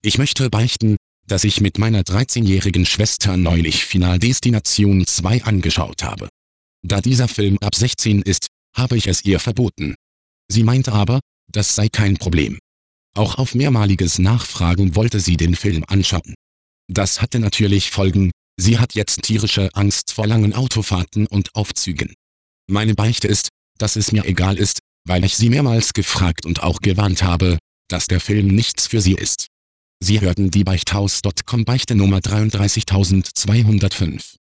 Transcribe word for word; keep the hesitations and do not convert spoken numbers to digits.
Ich möchte beichten, dass ich mit meiner dreizehnjährigen Schwester neulich Final Destination zwei angeschaut habe. Da dieser Film ab sechzehn ist, habe ich es ihr verboten. Sie meinte aber, das sei kein Problem. Auch auf mehrmaliges Nachfragen wollte sie den Film anschauen. Das hatte natürlich Folgen, sie hat jetzt tierische Angst vor langen Autofahrten und Aufzügen. Meine Beichte ist, dass es mir egal ist, weil ich sie mehrmals gefragt und auch gewarnt habe, dass der Film nichts für sie ist. Sie hörten die Beichthaus Punkt com Beichte Nummer dreiunddreißigtausendzweihundertfünf.